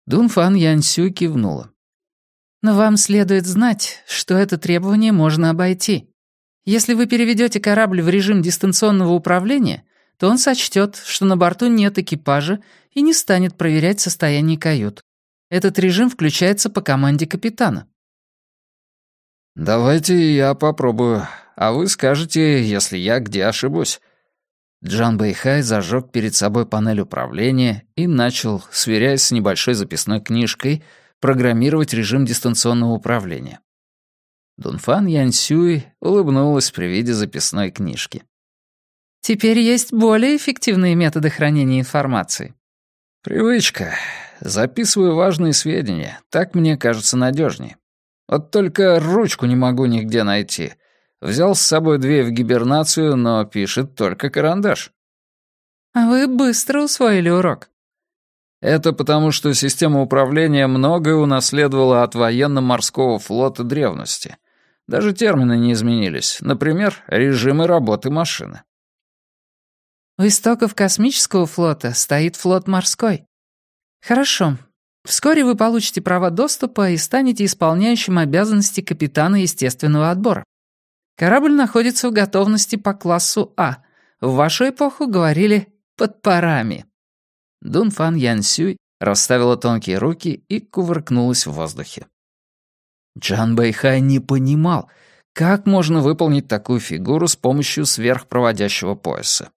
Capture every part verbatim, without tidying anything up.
Дунфан Яньсюй кивнула. «Но вам следует знать, что это требование можно обойти. Если вы переведете корабль в режим дистанционного управления, то он сочтет, что на борту нет экипажа и не станет проверять состояние кают. Этот режим включается по команде капитана». «Давайте я попробую, а вы скажете, если я где ошибусь». Джан Бэйхай зажег перед собой панель управления и начал, сверяясь с небольшой записной книжкой, программировать режим дистанционного управления. Дунфан Яньсюй улыбнулась при виде записной книжки. «Теперь есть более эффективные методы хранения информации». «Привычка. Записываю важные сведения. Так мне кажется надежнее. Вот только ручку не могу нигде найти. Взял с собой две в гибернацию, но пишет только карандаш». «А вы быстро усвоили урок». «Это потому, что система управления многое унаследовала от военно-морского флота древности. Даже термины не изменились. Например, режимы работы машины». «У истоков космического флота стоит флот морской. Хорошо. Вскоре вы получите права доступа и станете исполняющим обязанности капитана естественного отбора. Корабль находится в готовности по классу А. В вашу эпоху говорили «под парами». Дунфан Яньсюй расставила тонкие руки и кувыркнулась в воздухе. Джан Бэйхай не понимал, как можно выполнить такую фигуру с помощью сверхпроводящего пояса.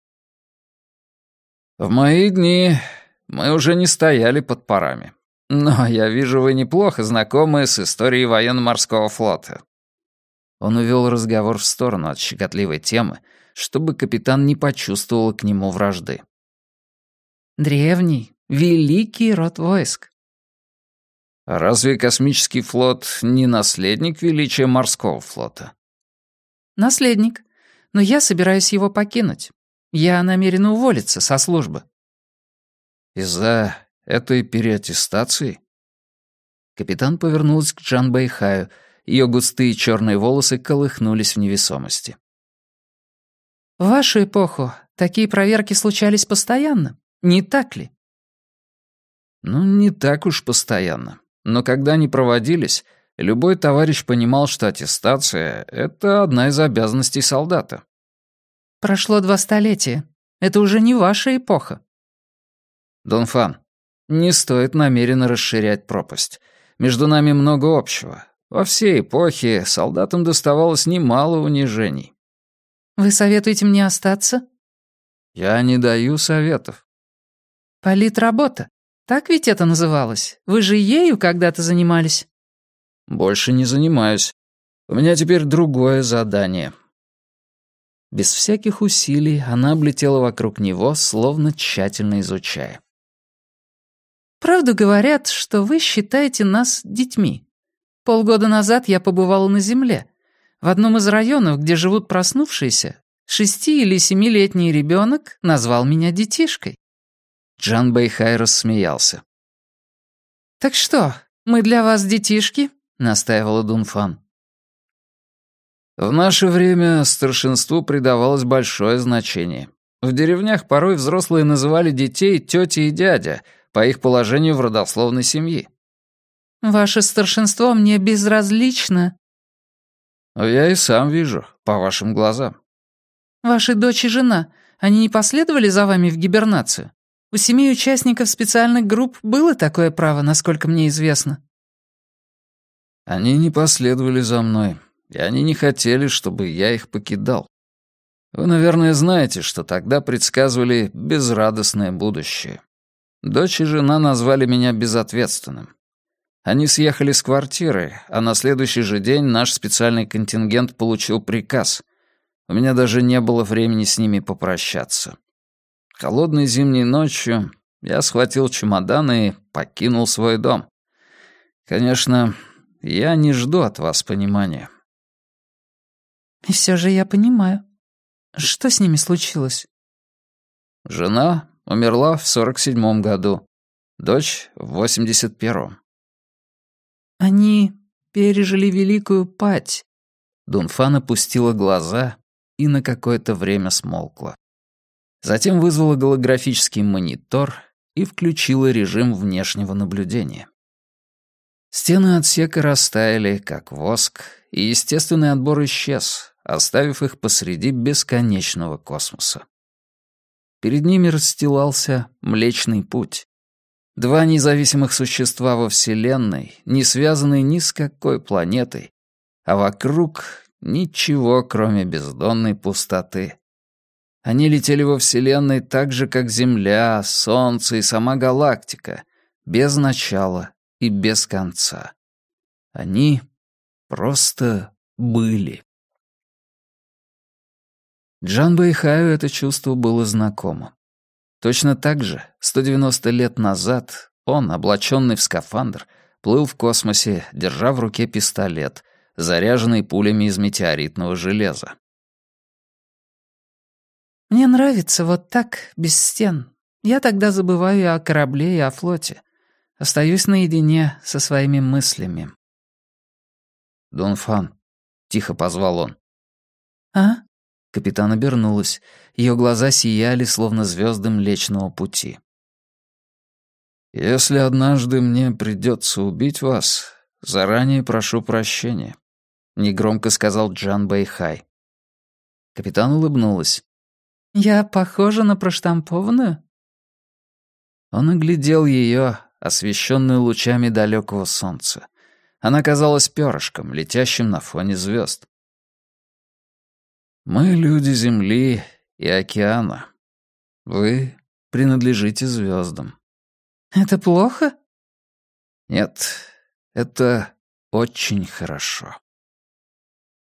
«В мои дни мы уже не стояли под парами. Но я вижу, вы неплохо знакомы с историей военно-морского флота». Он увел разговор в сторону от щекотливой темы, чтобы капитан не почувствовал к нему вражды. «Древний, великий род войск». «А разве космический флот не наследник величия морского флота?» «Наследник, но я собираюсь его покинуть. Я намерена уволиться со службы». «Из-за этой переаттестации?» Капитан повернулась к Джан Бэйхаю. Ее густые черные волосы колыхнулись в невесомости. «В вашу эпоху такие проверки случались постоянно, не так ли?» «Ну, не так уж постоянно. Но когда они проводились, любой товарищ понимал, что аттестация — это одна из обязанностей солдата». «Прошло два столетия. Это уже не ваша эпоха». «Дунфан, не стоит намеренно расширять пропасть. Между нами много общего. Во всей эпохе солдатам доставалось немало унижений». «Вы советуете мне остаться?» «Я не даю советов». «Политработа. Так ведь это называлось? Вы же ею когда-то занимались?» «Больше не занимаюсь. У меня теперь другое задание». Без всяких усилий она облетела вокруг него, словно тщательно изучая. «Правду говорят, что вы считаете нас детьми. Полгода назад я побывала на Земле. В одном из районов, где живут проснувшиеся, шести- или семилетний ребенок назвал меня детишкой». Джан Бэйхай рассмеялся. «Так что, мы для вас детишки?» — настаивала Дунфан. В наше время старшинству придавалось большое значение. В деревнях порой взрослые называли детей тетя и дядя по их положению в родословной семьи. «Ваше старшинство мне безразлично». «Я и сам вижу, по вашим глазам». «Ваши дочь и жена, они не последовали за вами в гибернацию? У семи участников специальных групп было такое право, насколько мне известно». «Они не последовали за мной, и они не хотели, чтобы я их покидал. Вы, наверное, знаете, что тогда предсказывали безрадостное будущее. Дочь и жена назвали меня безответственным. Они съехали с квартиры, а на следующий же день наш специальный контингент получил приказ. У меня даже не было времени с ними попрощаться. Холодной зимней ночью я схватил чемодан и покинул свой дом. Конечно, я не жду от вас понимания». «И все же я понимаю. Что с ними случилось?» «Жена умерла в сорок седьмом году, дочь — в восемьдесят первом». «Они пережили великую падь». Дунфан опустила глаза и на какое-то время смолкла. Затем вызвала голографический монитор и включила режим внешнего наблюдения. Стены отсека растаяли, как воск, и естественный отбор исчез, оставив их посреди бесконечного космоса. Перед ними расстилался Млечный Путь. Два независимых существа во Вселенной, не связанные ни с какой планетой, а вокруг ничего, кроме бездонной пустоты. Они летели во Вселенной так же, как Земля, Солнце и сама галактика, без начала и без конца. Они просто были. Джан Бэйхаю это чувство было знакомо. Точно так же, сто девяносто лет назад, он, облаченный в скафандр, плыл в космосе, держа в руке пистолет, заряженный пулями из метеоритного железа. «Мне нравится вот так, без стен. Я тогда забываю и о корабле, и о флоте. Остаюсь наедине со своими мыслями». «Дунфан», — тихо позвал он. «А?» Капитан обернулась. Ее глаза сияли, словно звезды Млечного Пути. «Если однажды мне придется убить вас, заранее прошу прощения», — негромко сказал Джан Бэйхай. Капитан улыбнулась. «Я похожа на проштампованную?» Он оглядел ее, освещенную лучами далекого солнца. Она казалась перышком, летящим на фоне звезд. «Мы люди Земли и океана. Вы принадлежите звездам». «Это плохо?» «Нет, это очень хорошо».